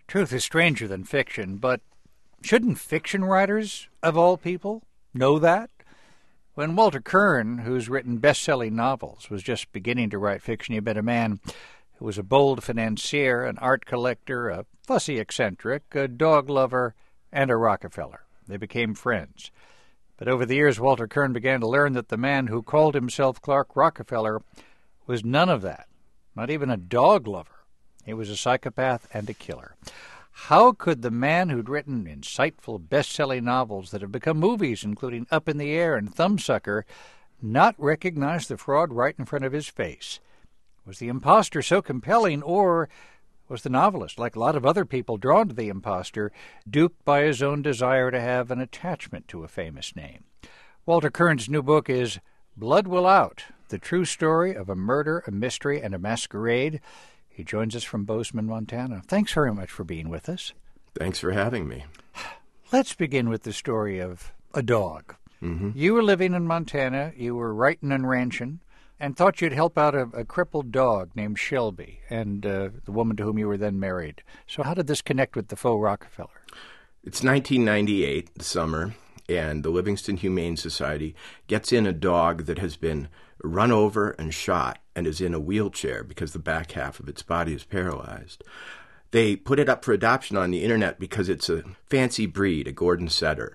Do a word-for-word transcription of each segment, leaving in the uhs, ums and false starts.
Truth is stranger than fiction, but shouldn't fiction writers, of all people, know that? When Walter Kirn, who's written best-selling novels, was just beginning to write fiction, he met a man who was a bold financier, an art collector, a fussy eccentric, a dog lover, and a Rockefeller. They became friends. But over the years, Walter Kirn began to learn that the man who called himself Clark Rockefeller was none of that, not even a dog lover. He was a psychopath and a killer. How could the man who'd written insightful best-selling novels that have become movies, including Up in the Air and Thumbsucker, not recognize the fraud right in front of his face? Was the imposter so compelling, or was the novelist, like a lot of other people drawn to the imposter, duped by his own desire to have an attachment to a famous name? Walter Kirn's new book is Blood Will Out, the true story of a murder, a mystery, and a masquerade. He joins us from Bozeman, Montana. Thanks very much for being with us. Thanks for having me. Let's begin with the story of a dog. Mm-hmm. You were living in Montana, you were writing and ranching, and thought you'd help out a, a crippled dog named Shelby and uh, the woman to whom you were then married. So how did this connect with the faux Rockefeller? It's nineteen ninety-eight, the summer, and the Livingston Humane Society gets in a dog that has been run over and shot and is in a wheelchair because the back half of its body is paralyzed. They put it up for adoption on the internet because it's a fancy breed, a Gordon Setter.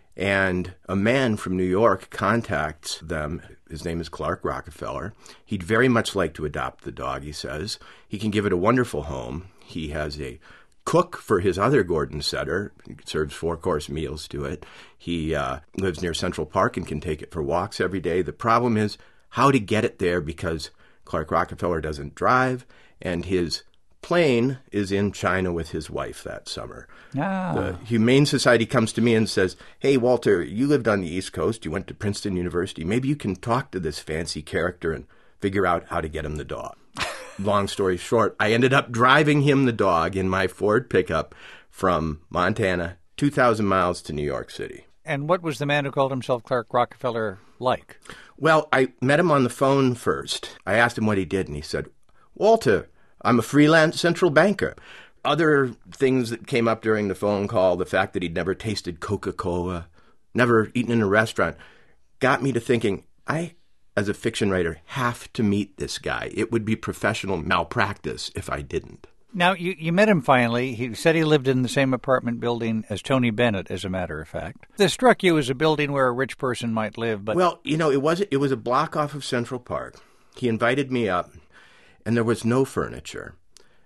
And a man from New York contacts them. His name is Clark Rockefeller. He'd very much like to adopt the dog, he says. He can give it a wonderful home. He has a cook for his other Gordon Setter. He serves four-course meals to it. He uh, lives near Central Park and can take it for walks every day. The problem is how to get it there because Clark Rockefeller doesn't drive, and his plane is in China with his wife that summer. Ah. The Humane Society comes to me and says, hey, Walter, you lived on the East Coast. You went to Princeton University. Maybe you can talk to this fancy character and figure out how to get him the dog. Long story short, I ended up driving him the dog in my Ford pickup from Montana, two thousand miles to New York City. And what was the man who called himself Clark Rockefeller like? Well, I met him on the phone first. I asked him what he did, and he said, Walter, I'm a freelance central banker. Other things that came up during the phone call, the fact that he'd never tasted Coca-Cola, never eaten in a restaurant, got me to thinking, I, as a fiction writer, have to meet this guy. It would be professional malpractice if I didn't. Now, you, you met him finally. He said he lived in the same apartment building as Tony Bennett, as a matter of fact. This struck you as a building where a rich person might live, but... Well, you know, it was, it was a block off of Central Park. He invited me up, and there was no furniture,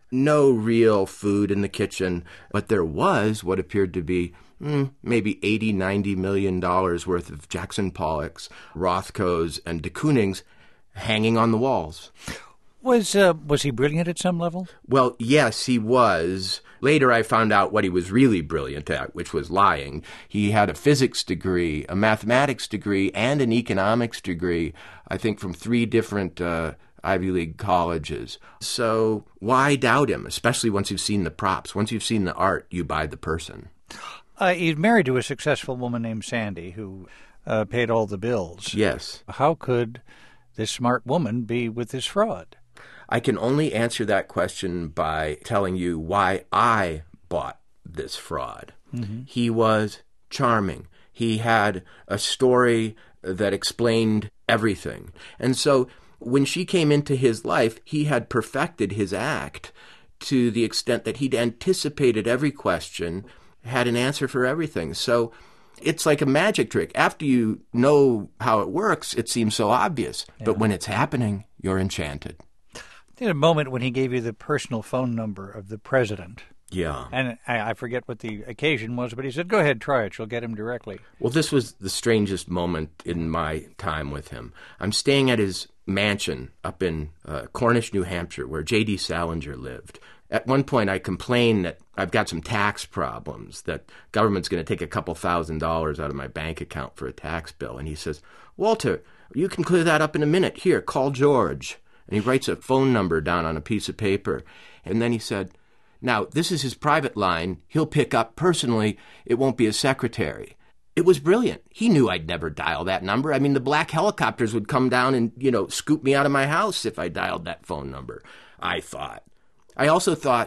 no real food in the kitchen, but there was what appeared to be mm, maybe eighty, ninety million dollars worth of Jackson Pollocks, Rothkos, and de Koonings hanging on the walls. Was uh, was he brilliant at some level? Well, yes, he was. Later, I found out what he was really brilliant at, which was lying. He had a physics degree, a mathematics degree, and an economics degree, I think from three different uh, Ivy League colleges. So why doubt him, especially once you've seen the props? Once you've seen the art, you buy the person. Uh, he's married to a successful woman named Sandy who uh, paid all the bills. Yes. How could this smart woman be with this fraud? I can only answer that question by telling you why I bought this fraud. Mm-hmm. He was charming. He had a story that explained everything. And so when she came into his life, he had perfected his act to the extent that he'd anticipated every question, had an answer for everything. So it's like a magic trick. After you know how it works, it seems so obvious. Yeah. But when it's happening, you're enchanted. There's a moment when he gave you the personal phone number of the president. Yeah. And I, I forget what the occasion was, but he said, go ahead, try it. You'll get him directly. Well, this was the strangest moment in my time with him. I'm staying at his mansion up in uh, Cornish, New Hampshire, where J D Salinger lived. At one point, I complained that I've got some tax problems, that government's going to take a couple thousand dollars out of my bank account for a tax bill. And he says, Walter, you can clear that up in a minute. Here, call George. And he writes a phone number down on a piece of paper. And then he said, now, this is his private line. He'll pick up personally. It won't be his secretary. It was brilliant. He knew I'd never dial that number. I mean, the black helicopters would come down and, you know, scoop me out of my house if I dialed that phone number, I thought. I also thought,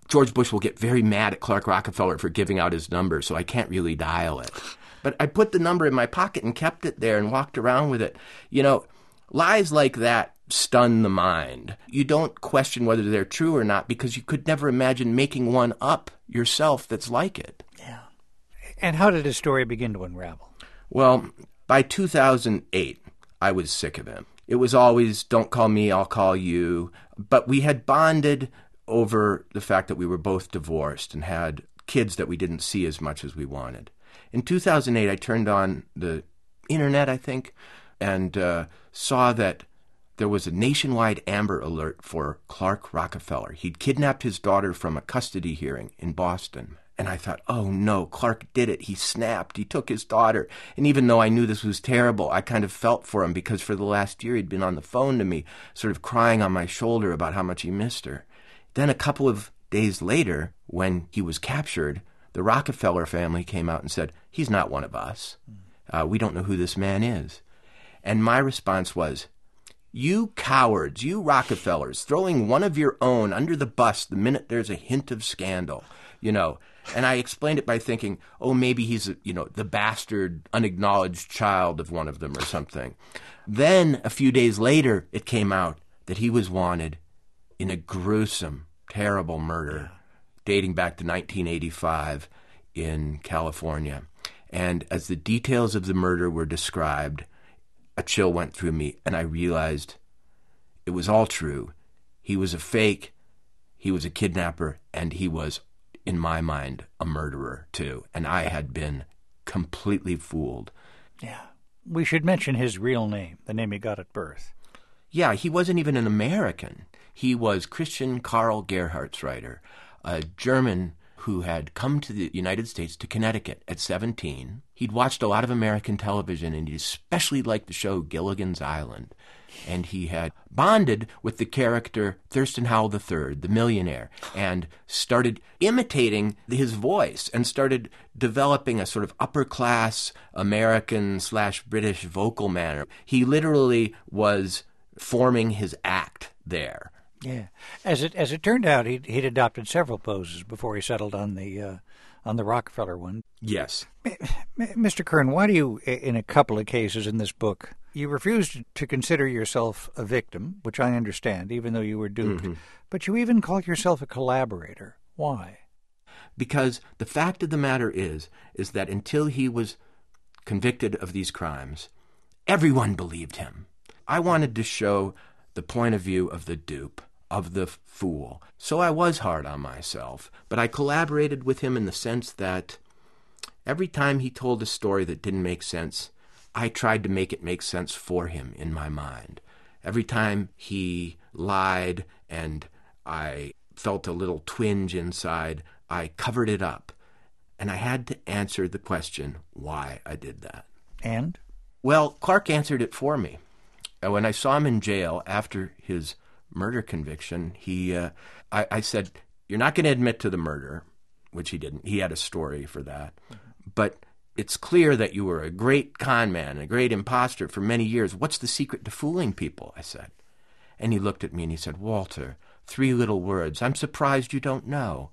George Bush will get very mad at Clark Rockefeller for giving out his number, so I can't really dial it. But I put the number in my pocket and kept it there and walked around with it. You know, lies like that stun the mind. You don't question whether they're true or not because you could never imagine making one up yourself that's like it. Yeah. And how did his story begin to unravel? Well, by two thousand eight, I was sick of him. It was always, don't call me, I'll call you. But we had bonded over the fact that we were both divorced and had kids that we didn't see as much as we wanted. In two thousand eight, I turned on the internet, I think, and uh, saw that there was a nationwide Amber Alert for Clark Rockefeller. He'd kidnapped his daughter from a custody hearing in Boston. And I thought, oh no, Clark did it. He snapped. He took his daughter. And even though I knew this was terrible, I kind of felt for him because for the last year he'd been on the phone to me, sort of crying on my shoulder about how much he missed her. Then a couple of days later, when he was captured, the Rockefeller family came out and said, he's not one of us. Uh, we don't know who this man is. And my response was, you cowards, you Rockefellers, throwing one of your own under the bus the minute there's a hint of scandal, you know. And I explained it by thinking, oh, maybe he's, you know, the bastard, unacknowledged child of one of them or something. Then, a few days later, it came out that he was wanted in a gruesome, terrible murder dating back to nineteen eighty-five in California. And as the details of the murder were described, a chill went through me, and I realized it was all true. He was a fake, he was a kidnapper, and he was, in my mind, a murderer, too. And I had been completely fooled. Yeah. We should mention his real name, the name he got at birth. Yeah, he wasn't even an American. He was Christian Karl Gerhartsreiter, a German who had come to the United States, to Connecticut, at seventeen. He'd watched a lot of American television, and he especially liked the show Gilligan's Island. And he had bonded with the character Thurston Howell the Third, the millionaire, and started imitating his voice and started developing a sort of upper-class American slash British vocal manner. He literally was forming his act there. Yeah, as it as it turned out, he'd, he'd adopted several poses before he settled on the uh, on the Rockefeller one. Yes, Mister Kern, why do you, in a couple of cases in this book, you refused to consider yourself a victim, which I understand, even though you were duped, mm-hmm. but you even call yourself a collaborator? Why? Because the fact of the matter is, is that until he was convicted of these crimes, everyone believed him. I wanted to show the point of view of the dupe, of the fool. So I was hard on myself, but I collaborated with him in the sense that every time he told a story that didn't make sense, I tried to make it make sense for him in my mind. Every time he lied and I felt a little twinge inside, I covered it up. And I had to answer the question why I did that. And? Well, Clark answered it for me. When I saw him in jail after his murder conviction, he, uh, I, I said, you're not going to admit to the murder, which he didn't. He had a story for that. Mm-hmm. But it's clear that you were a great con man, a great imposter for many years. What's the secret to fooling people? I said. And he looked at me and he said, Walter, three little words. I'm surprised you don't know.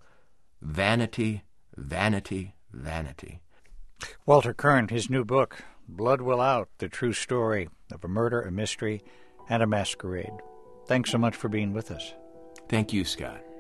Vanity, vanity, vanity. Walter Kern, his new book, Blood Will Out, The True Story of a Murder, a Mystery, and a Masquerade. Thanks so much for being with us. Thank you, Scott.